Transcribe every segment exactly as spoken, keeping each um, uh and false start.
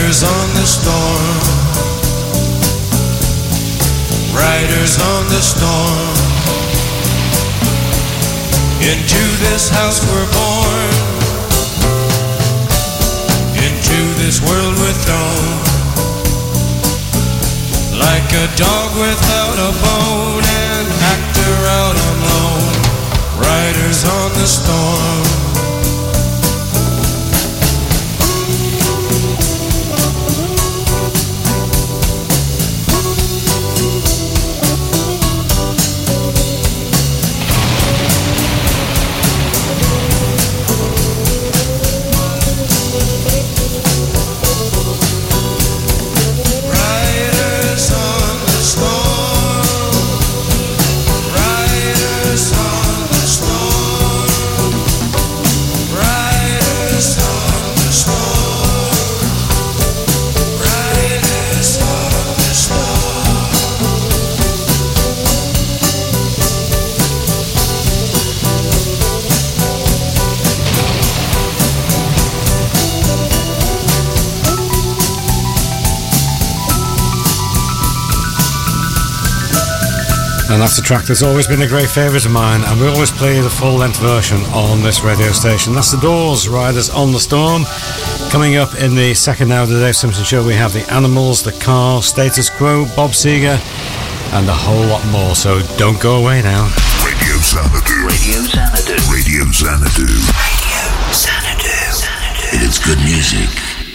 Riders on the storm, riders on the storm. Into this house we're born, into this world we're thrown, like a dog without a bone, an actor out on loan. Riders on the storm. And that's a track that's always been a great favourite of mine, and we always play the full-length version on this radio station. That's the Doors, Riders on the Storm. Coming up in the second hour of the Dave Simpson Show, we have the Animals, the Cars, Status Quo, Bob Seger, and a whole lot more, so don't go away now. Radio Xanadu. Radio Xanadu. Radio Xanadu. Radio Xanadu. Xanadu. It's good music.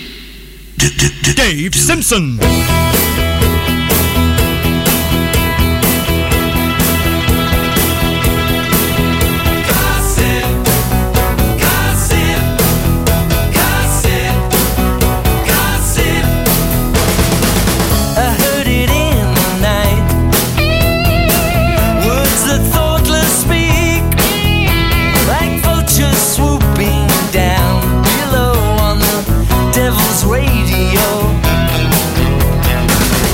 Dave Simpson. Radio.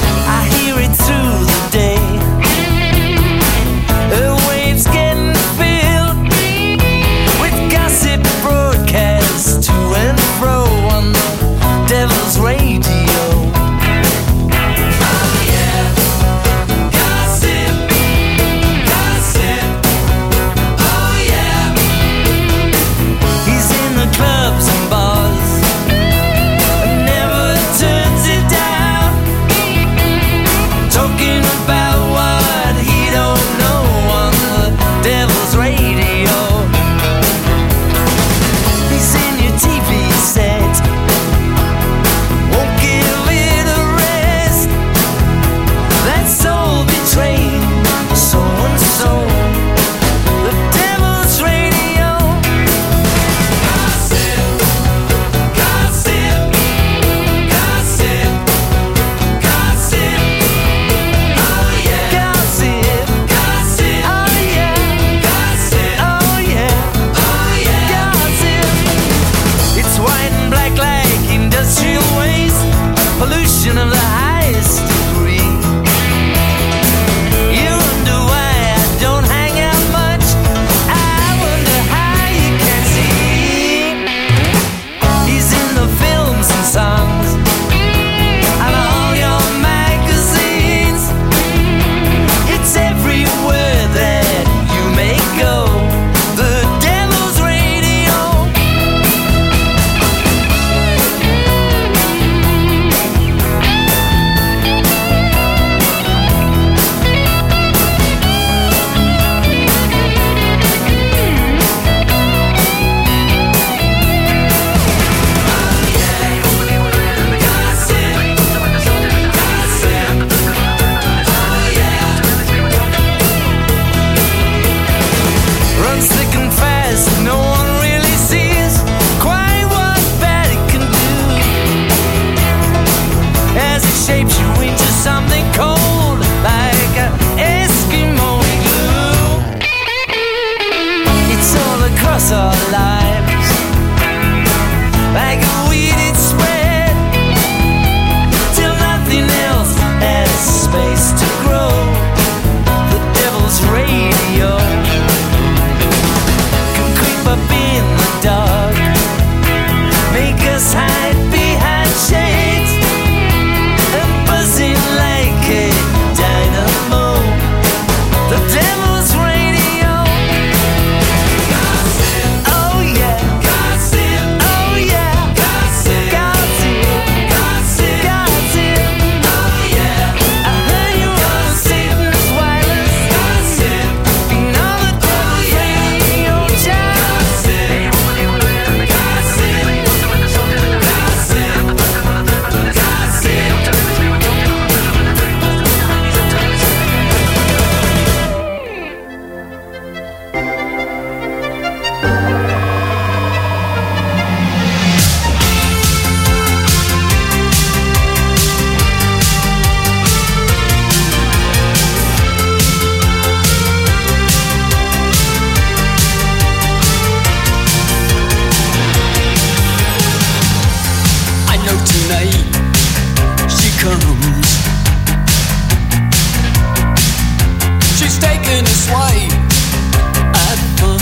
taking a swipe at fun.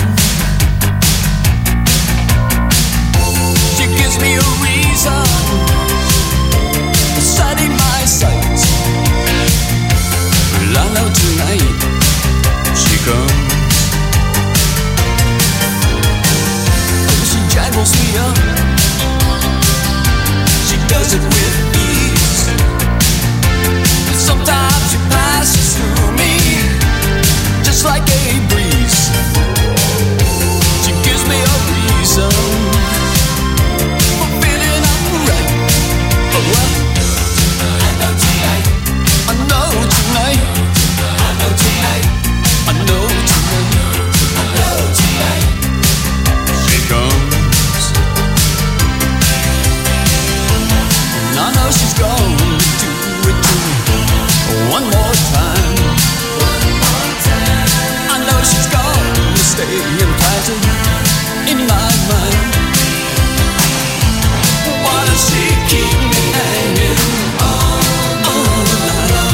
She gives me a reason for setting my sights. Well, I know tonight she comes. Oh, she jangles me up. She does it with ease. Sometimes she passes through me just like a breeze. She gives me a reason for feeling alright. Oh well, I know tonight. I know tonight. I know tonight. I know tonight. I know tonight. She comes. And I know she's gonna do it to me one more time. One more time. I know she's gonna stay implanted in my mind. Why does she keep me hanging on all the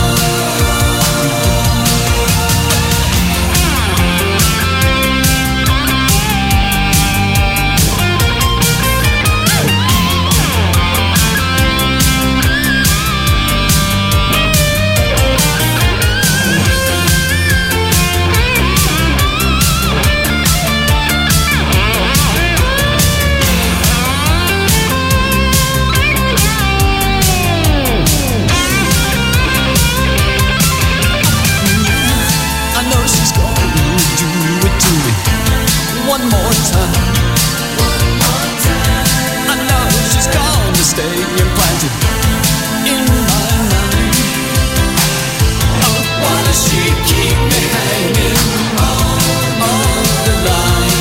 one more time. One more time. I know she's gonna stay implanted in my mind. Oh, why does she keep me hanging on, on the line?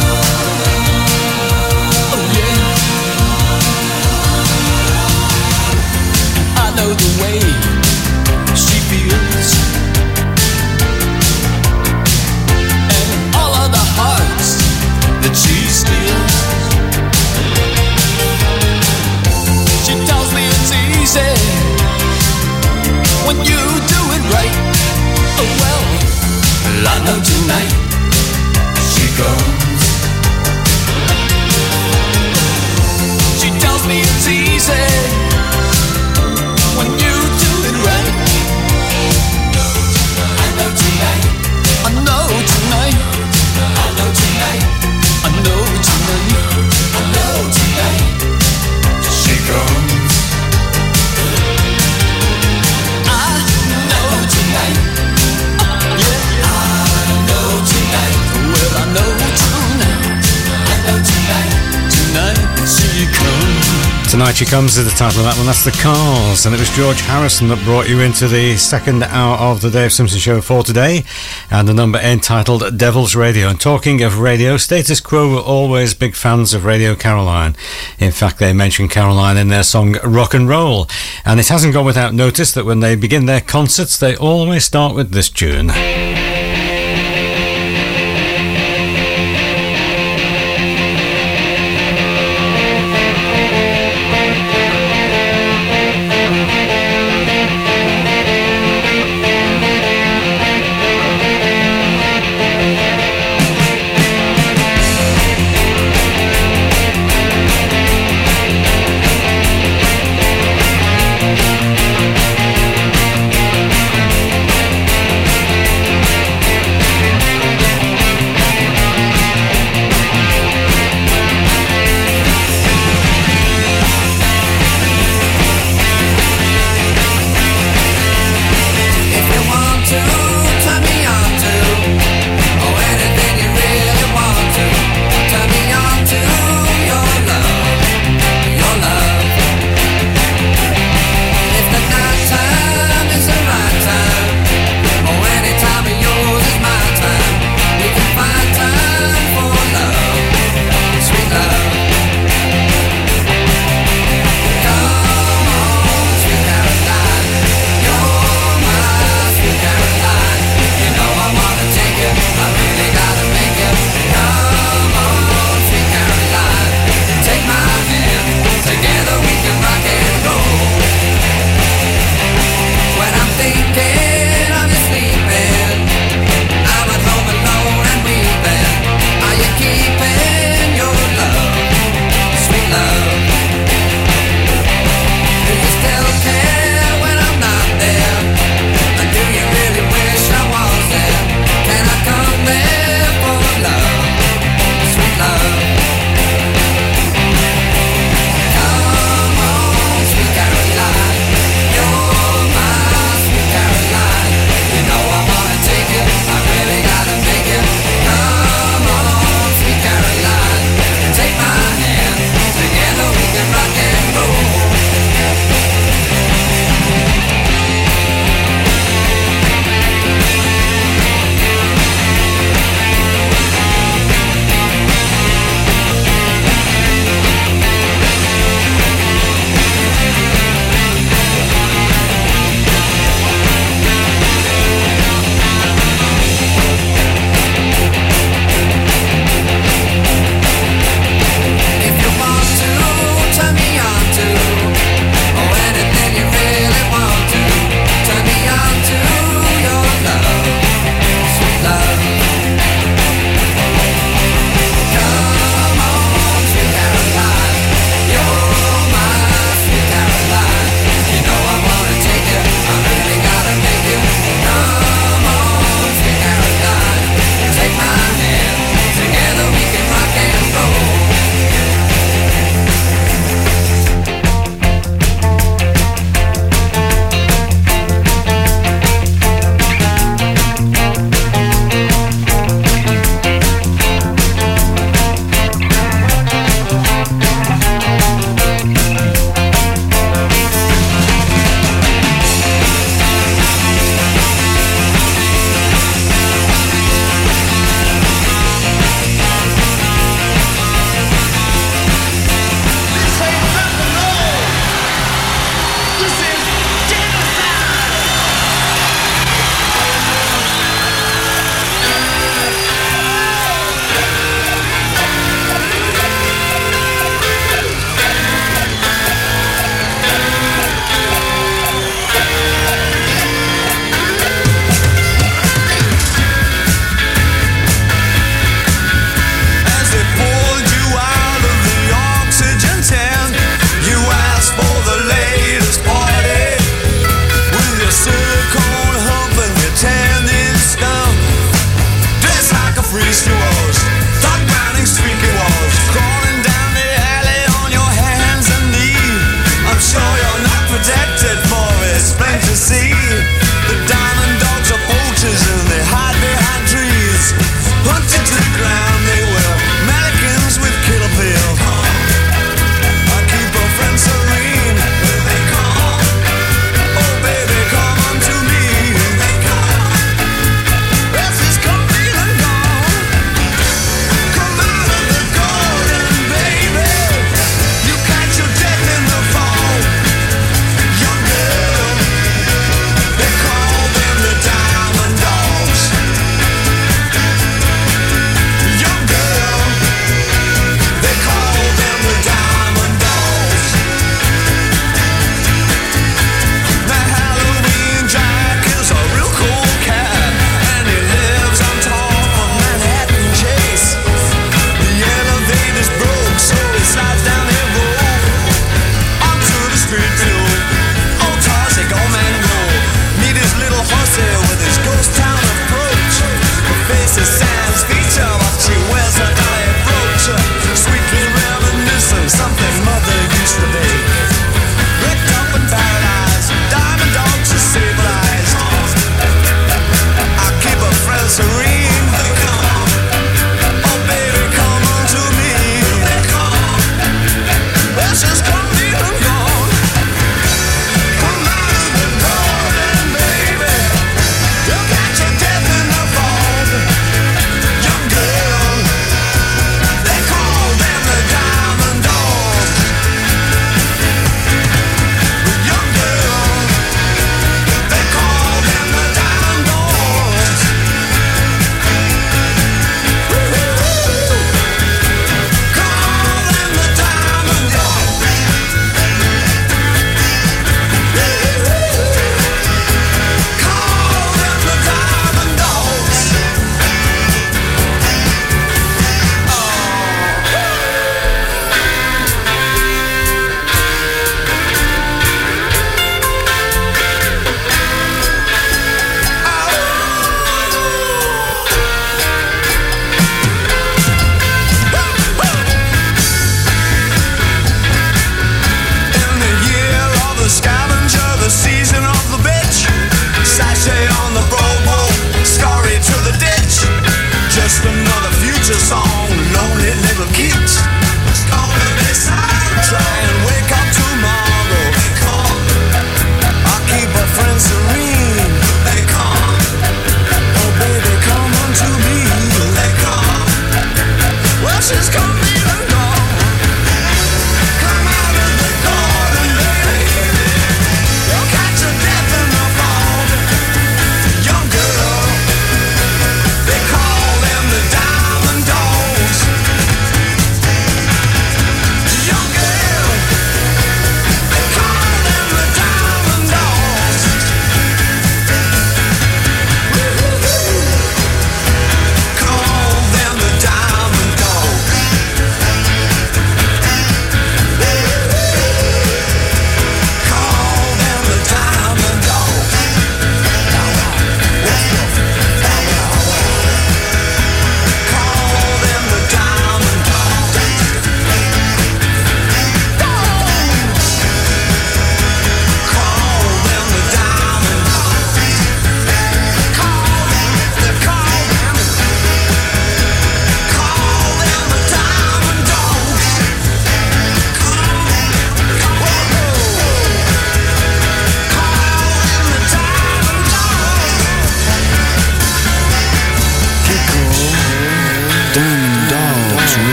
Oh yeah. I know the way she feels. That she steals. She tells me it's easy when you do it right. Oh well, I know tonight she comes. She tells me it's easy when you do it right. I know tonight. I know tonight. I know tonight. I know tonight, I know tonight, she comes. I know tonight, yeah, I know tonight. Well, I know tonight, I know tonight, tonight she comes. Tonight She Comes is the title of that one. That's The Cars, and it was George Harrison that brought you into the second hour of the Dave Simpson Show for today, and the number entitled Devil's Radio. And talking of radio, Status Quo were always big fans of Radio Caroline. In fact, they mentioned Caroline in their song Rock and Roll, and it hasn't gone without notice that when they begin their concerts they always start with this tune. I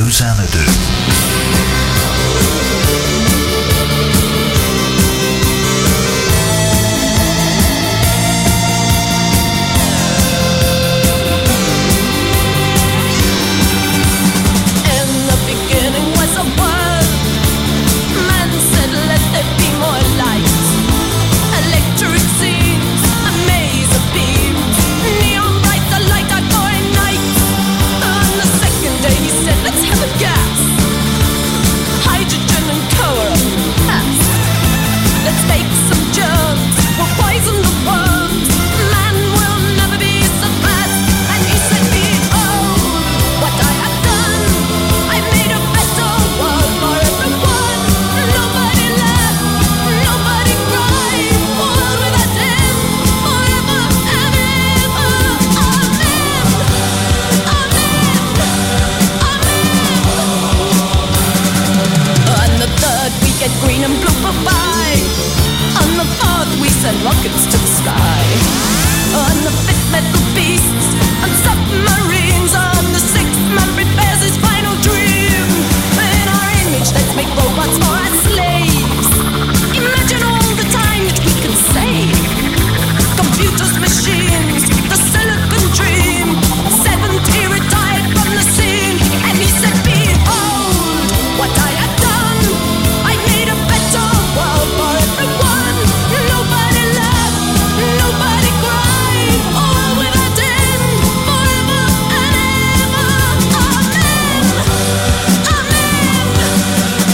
Xanadu. Rockets to the sky. On the fifth metal beasts and submarines. On the sixth man prepares his final dream. In our image, let's make robots for our slaves. Imagine all the time that we can save. Computers, machines, the silicon dream. seventy retired from the scene, and he said, behold what I have done. I made a better world for everyone. Nobody laugh, nobody cry, all without end, forever and ever. Amen, amen,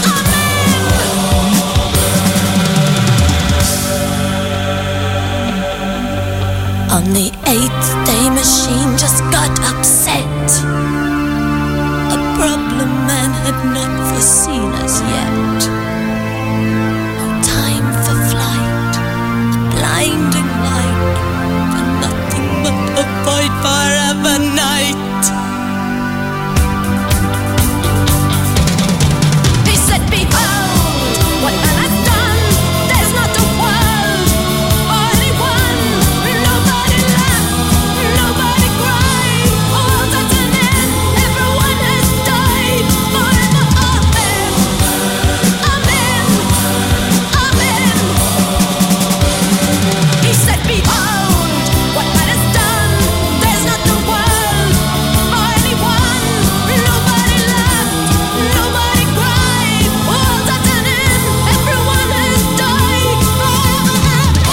amen. On the eighth day, machine just got upset. A problem man had not foreseen as yet. No time for flight, a blinding light, and nothing but a void forever night. He said, behold what man has done. There's not a world for anyone. Nobody laugh, nobody cry. World's at an end, everyone has died. Forever, amen, amen, amen. He said, behold what man has done. There's not a world for anyone. Nobody laugh, nobody cry. World's at an end, everyone has died. Forever,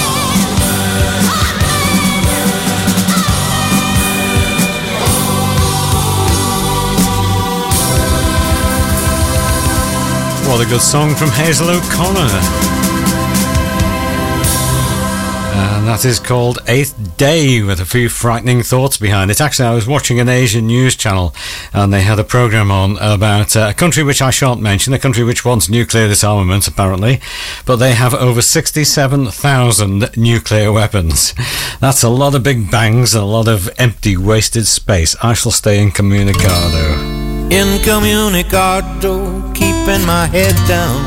What a good song from Hazel O'Connor. And that is called Eighth Day, with a few frightening thoughts behind it. Actually, I was watching an Asian news channel and they had a program on about uh, a country which I shan't mention, a country which wants nuclear disarmament apparently, but they have over sixty-seven thousand nuclear weapons. That's a lot of big bangs and a lot of empty, wasted space. I shall stay incommunicado. Incommunicado, keeping my head down.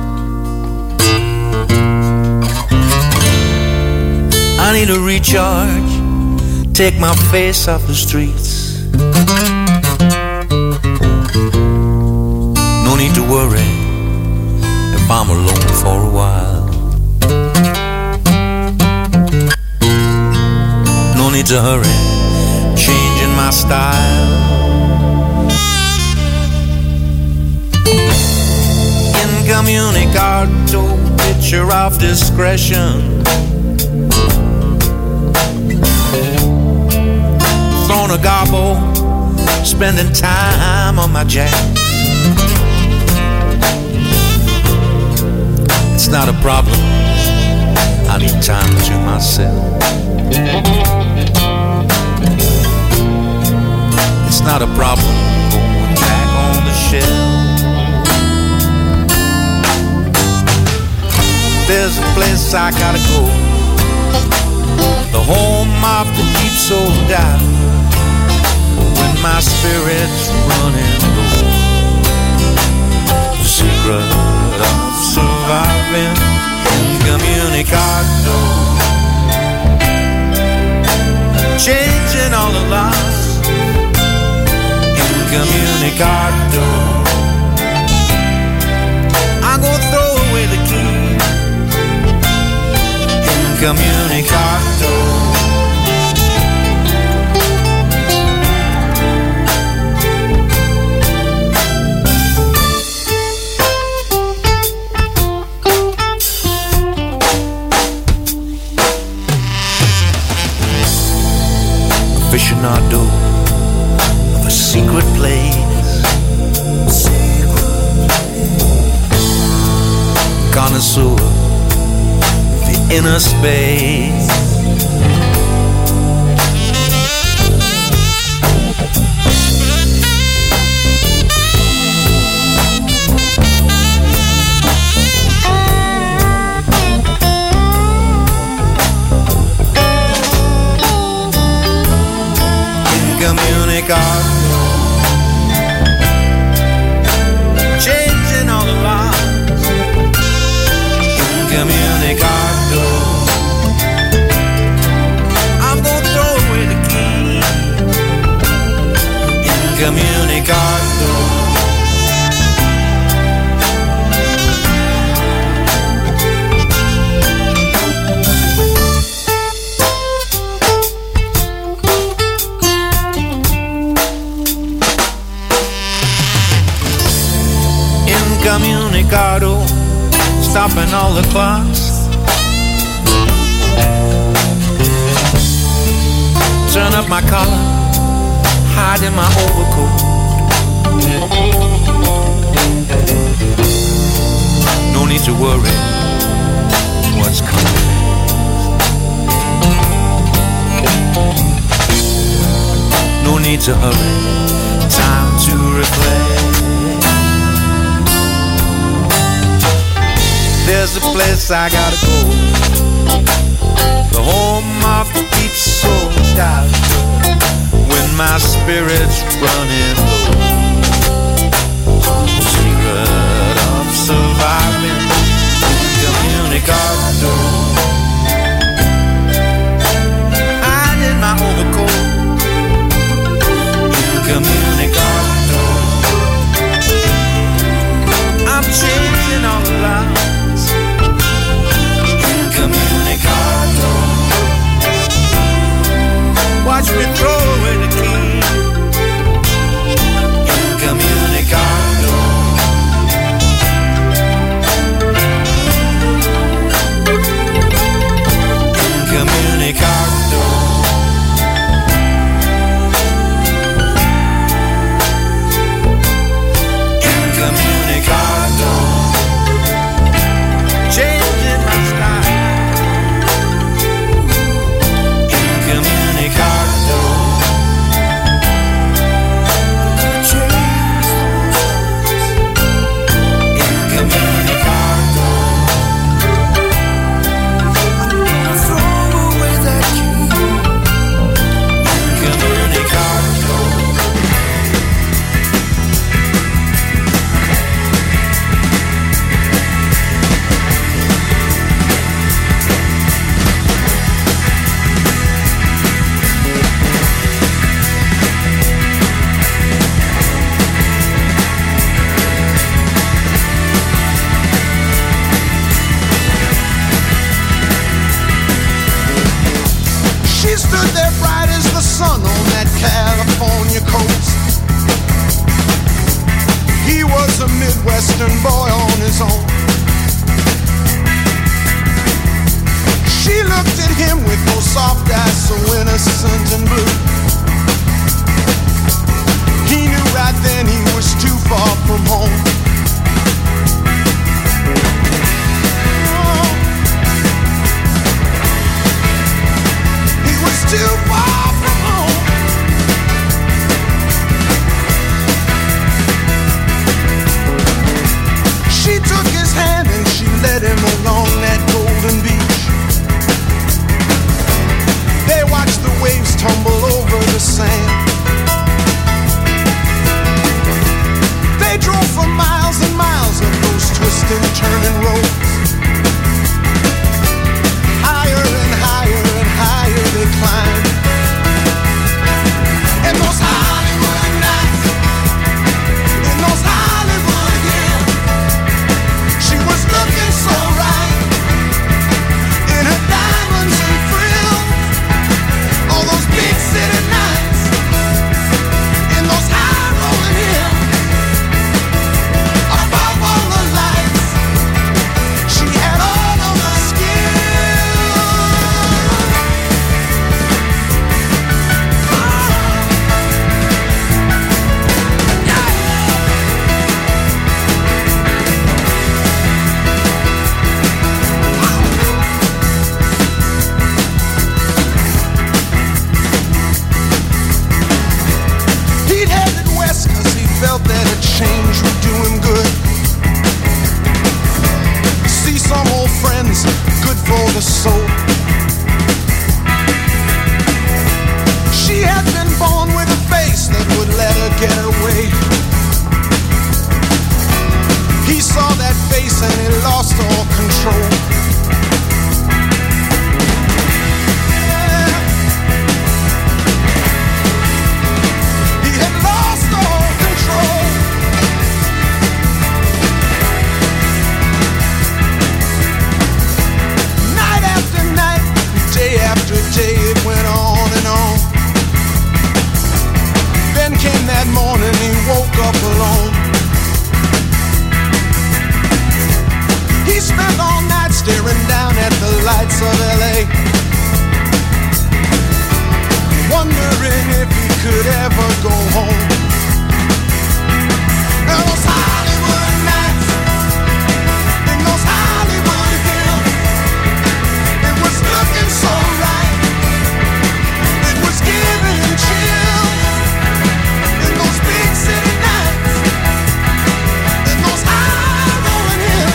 I need a recharge, take my face off the streets. No need to worry if I'm alone for a while. No need to hurry, changing my style. Incommunicado, picture of discretion. Thrown a gobble, spending time on my jazz. It's not a problem, I need time to myself. It's not a problem, going back on the shelf. There's a place I gotta go, the home of the deep soul dive. When my spirit's running low, the secret of surviving. Incommunicado, changing all the lies. Incommunicado. I'm gonna throw away the key. Incommunicado. Aficionado of a secret place, secret place. Connoisseur of the inner space. Incommunicado, changing all the lives. Incommunicado, I'm gonna throw away the key. Incommunicado. Incommunicado, stopping all the clocks. Turn up my collar, hide in my overcoat. No need to worry what's coming. No need to hurry, time to reflect. There's a place I gotta go, the home of the deep soul doctor, when my spirit's running low. Secret of surviving, incommunicado. I did my overcoat, incommunicado. I'm changing all the lives. Incommunicado. Watch me throw away the key. Incommunicado. Incommunicado. Incommunicado. Changing my style. Incommunicado. Incommunicado. Throw away that key. Incommunicado. She stood there bright as the sun on that California coast. He was a Midwestern boy on his own. She looked at him with those soft eyes so innocent and blue. He knew right then he was too far from home. He was too far from home. She took his hand and she led him along that golden beach. They watched the waves tumble over the sand. They drove for miles and miles up those twisting, turning roads. Higher and higher and higher they climbed. And those Hollywood nights the soul. She had been born with a face that would let her get away. He saw that face and he lost all control. Yeah. He had lost all control. Night after night, day after day, it went on and on. Then came that morning, he woke up alone. He spent all night staring down at the lights of L A, wondering if he could ever go home. And those Hollywood nights, in those Hollywood hills, it was looking so right, it was giving him chills. In those big city nights, in those high rolling hills,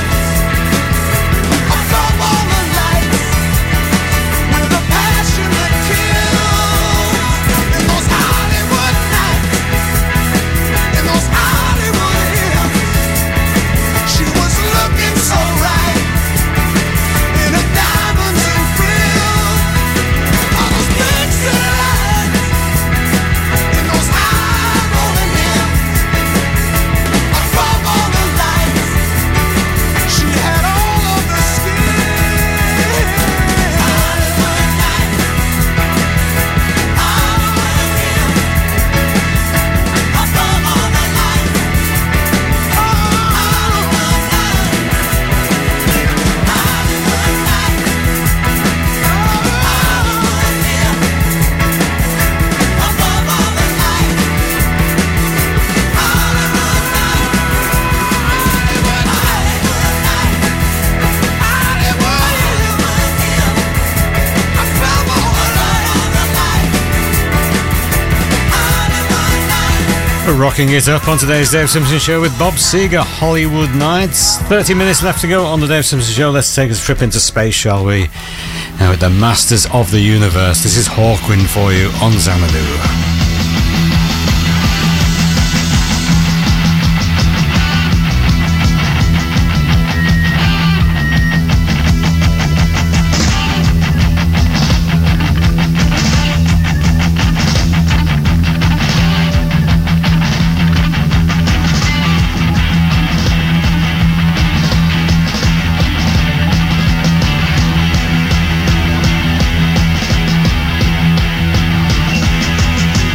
above all the lights, with a passion that kills. In those Hollywood nights, in those Hollywood hills, she was looking so right, in her diamonds and frills. All those big city lights, in those high rolling hills, above all the lights, she had all of the skill. Hollywood nights, Hollywood hills, above all the lights, Hollywood nights, Hollywood nights, Hollywood hills, above all the lights, Hollywood nights, Hollywood, Hollywood nights, Hollywood, Hollywood hills, above all the lights, Hollywood nights. Rocking it up on today's Dave Simpson Show with Bob Seger, Hollywood Nights. thirty minutes left to go on the Dave Simpson Show. Let's take a trip into space, shall we? Now with the Masters of the Universe, this is Hawkwind for you on Xanadu. Hollywood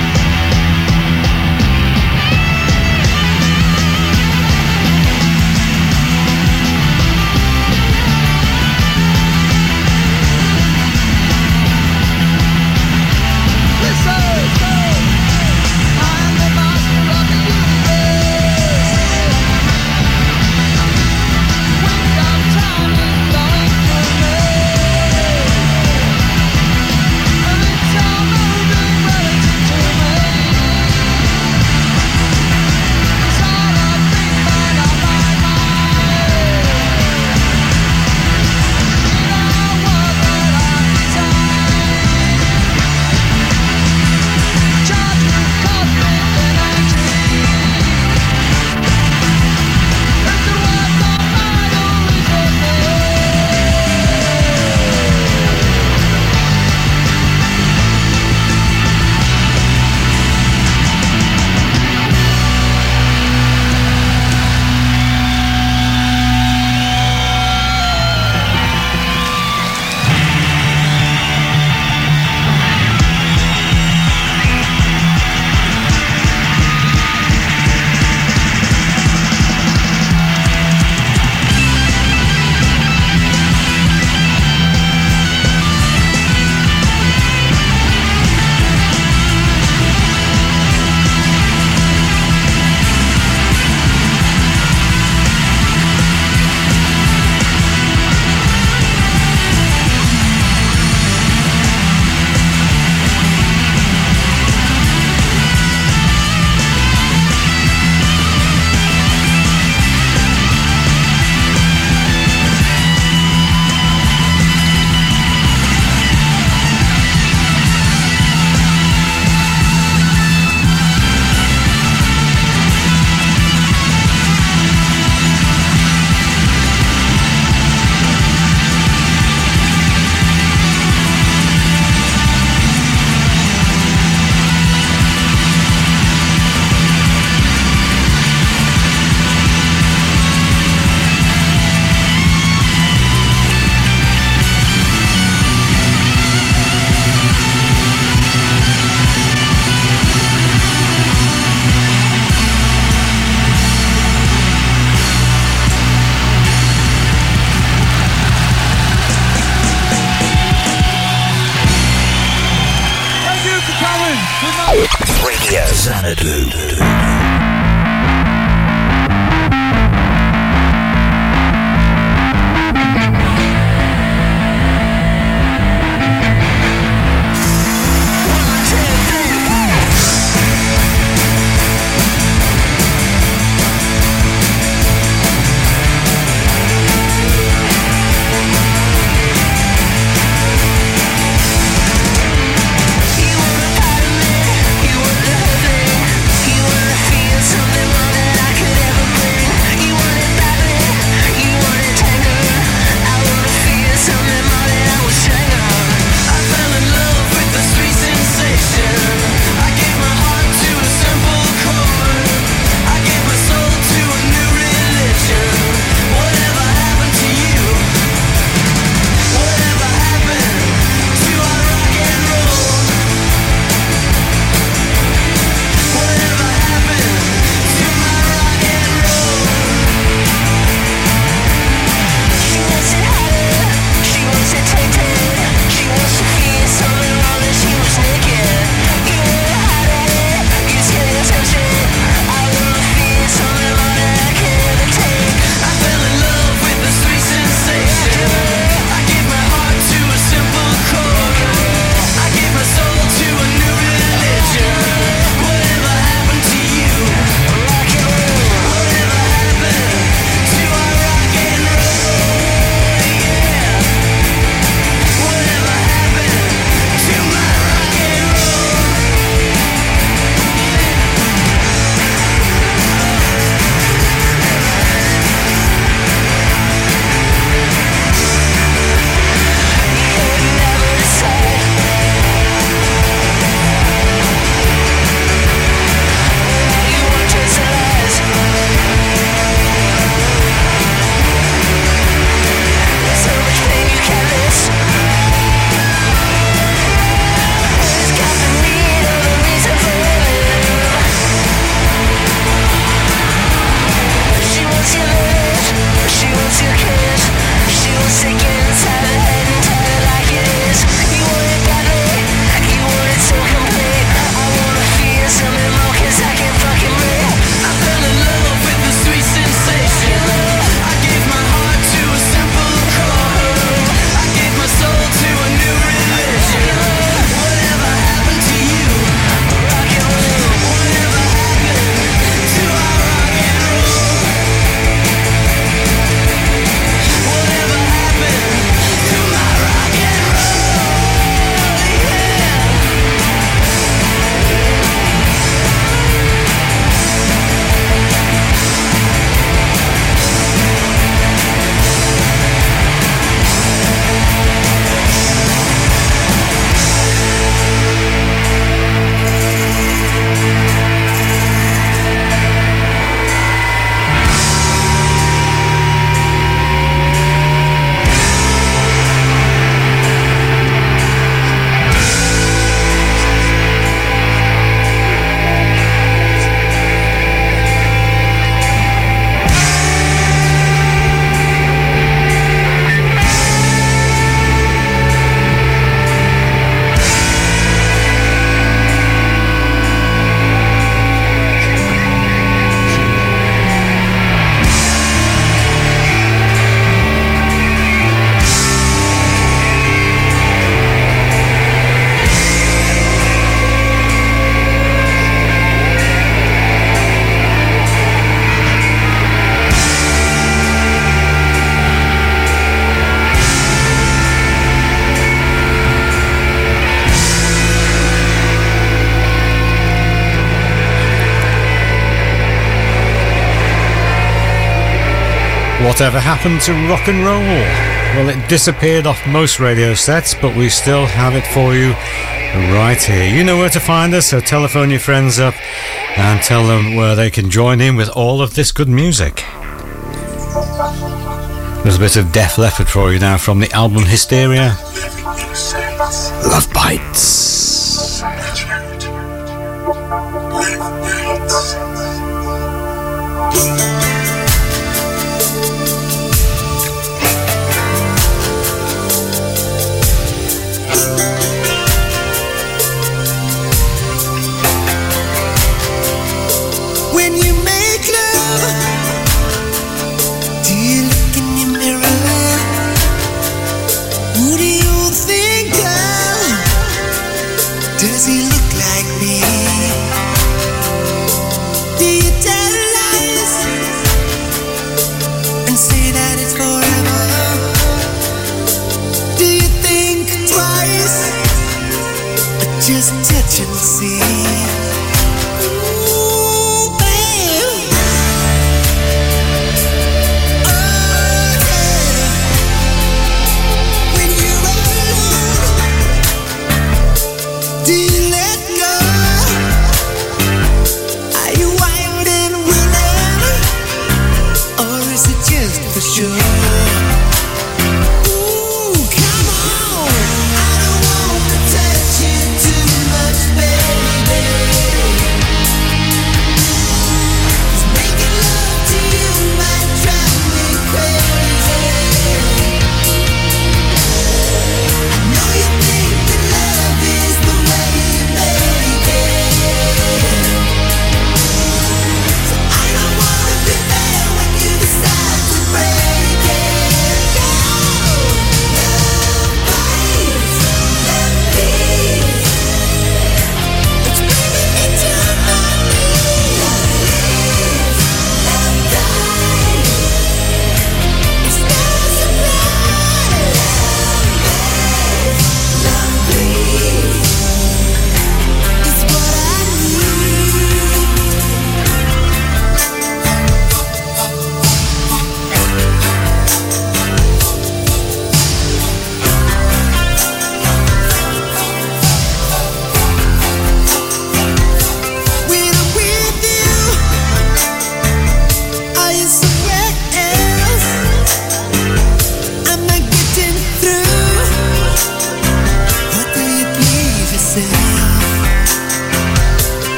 Xanadu. Whatever happened to rock and roll? Well, it disappeared off most radio sets, but we still have it for you right here. You know where to find us, so telephone your friends up and tell them where they can join in with all of this good music. There's a bit of Def Leppard for you now from the album Hysteria. Love Bites. you see. Ooh, babe. Oh, yeah. When you're alone, do you let go? Are you wild and willing, or is it just for sure? Come on, I don't want to touch you too much, baby.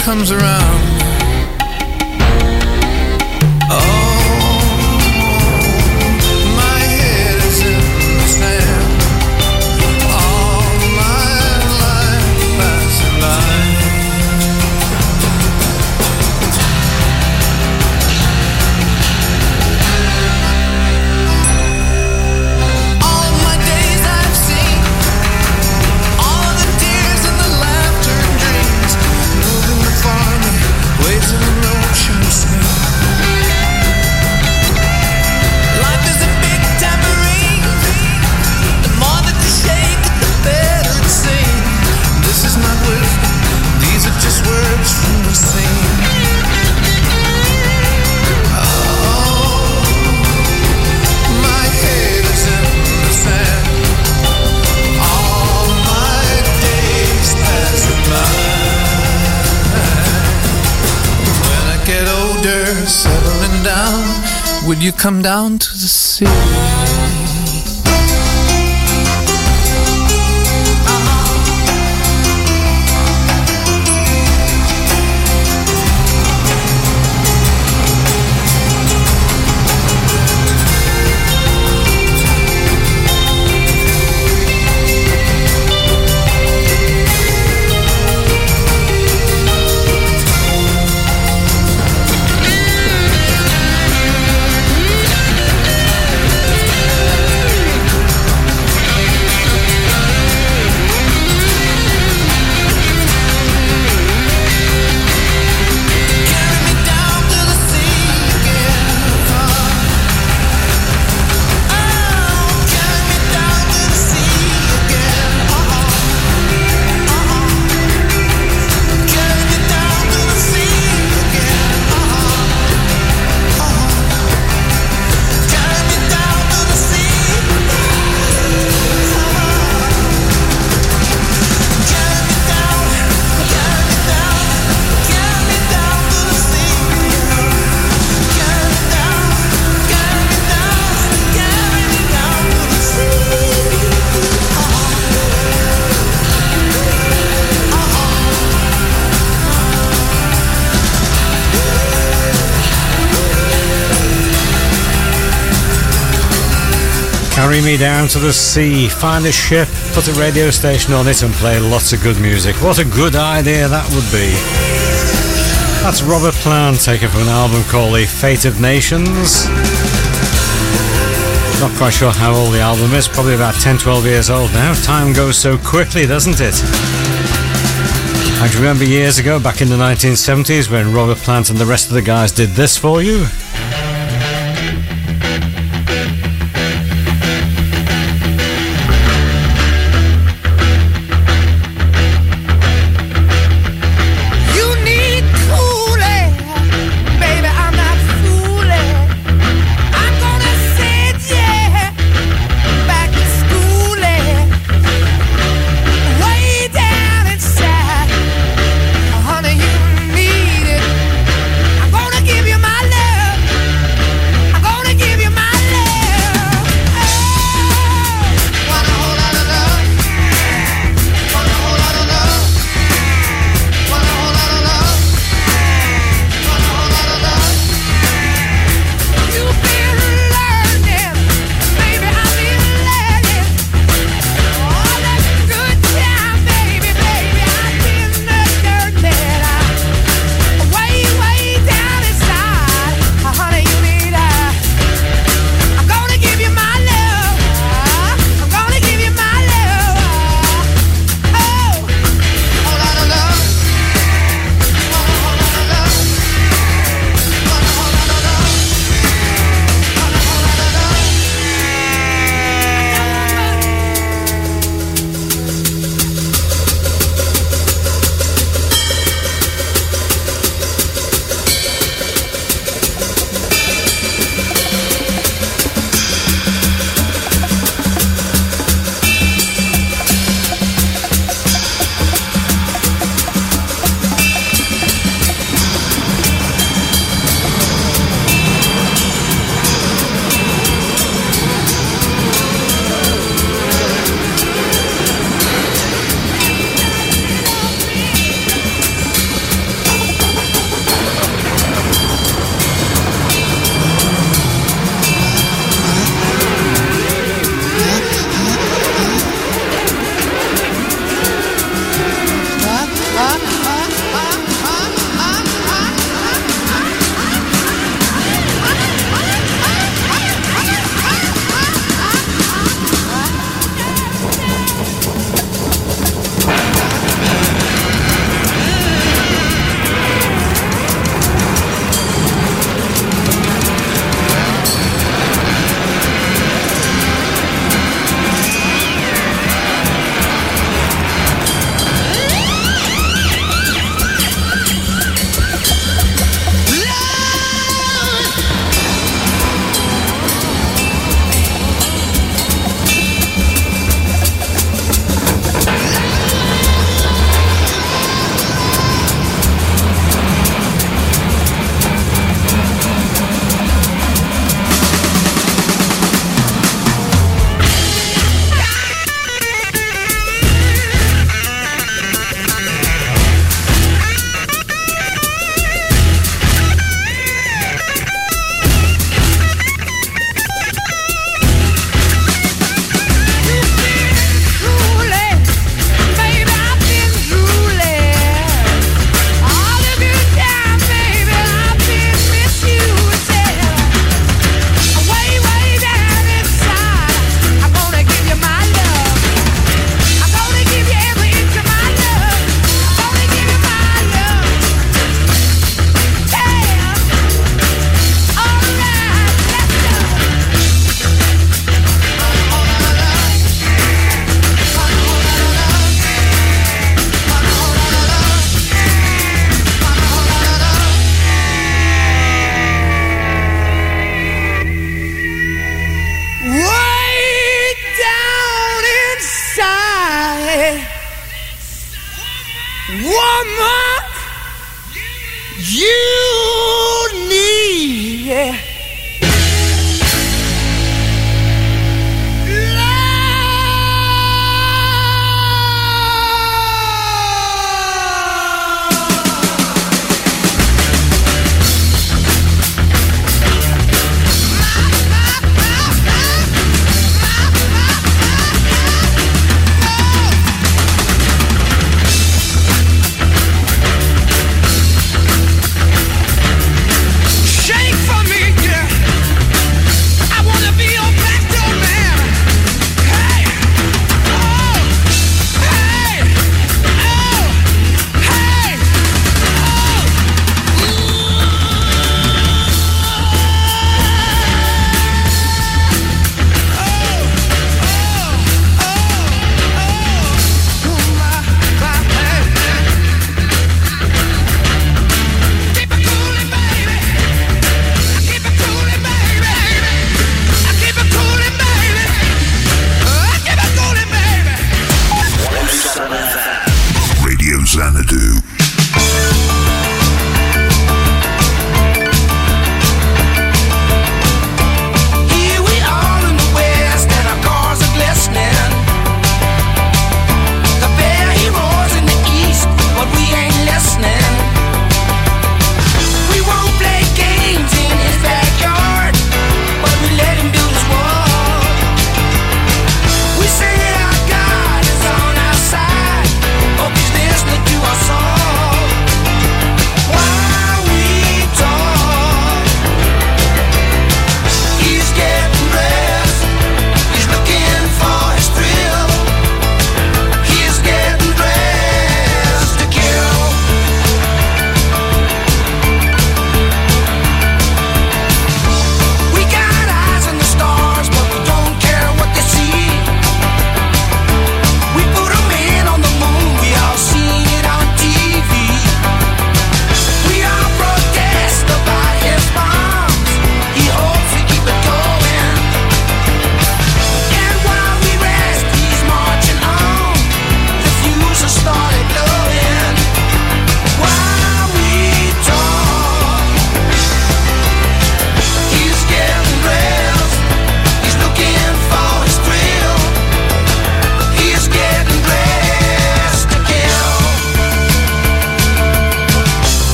comes around. Settling down, would you come down to the sea? Carry me down to the sea, find a ship, put a radio station on it and play lots of good music. What a good idea that would be. That's Robert Plant, taken from an album called The Fate of Nations. Not quite sure how old the album is, probably about ten, twelve years old now. Time goes so quickly, doesn't it? I can remember years ago, back in the nineteen seventies, when Robert Plant and the rest of the guys did this for you. Honey, you need it. I'm gonna give you my love.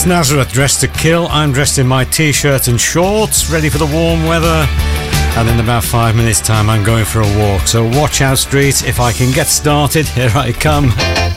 Nazareth, dressed to kill. I'm dressed in my t-shirt and shorts, ready for the warm weather. And in about five minutes time I'm going for a walk. So watch out, street. If I can get started, here I come.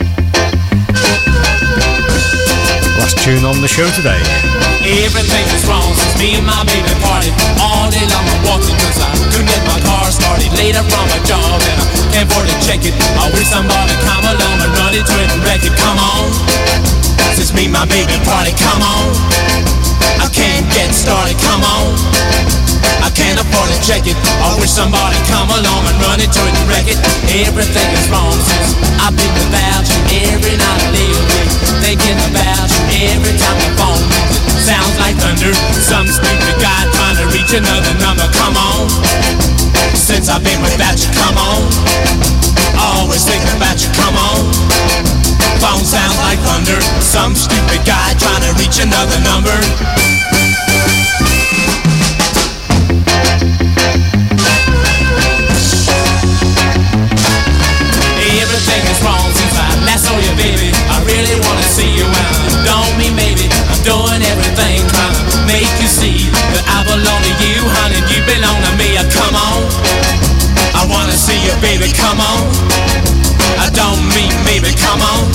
Last tune on the show today. Everything is wrong since me and my baby parted. All day long I'm walking cause I couldn't get my car started. Later from a job and I can't afford to check it. I wish somebody come along and run into it and wreck it. Come on, since me and my baby parted. Come on, I can't get started. Come on, I can't afford to check it. I wish somebody come along and run into it and wreck it. Everything is wrong since I've been without you. Every night I lay awake thinking about you. Every time the phone rings it sounds like thunder. Some stupid guy trying to reach another number. Come on, since I've been without you. Come on, always thinking about you. Come on, phone sounds like thunder. Some stupid guy trying to reach another number. Everything is wrong since I last saw you, baby. I really wanna see you and don't mean maybe I'm doing everything trying to make you see that I belong to you, honey, you belong to me. Come on, I wanna see you, baby. Come on, I don't mean maybe. Come on,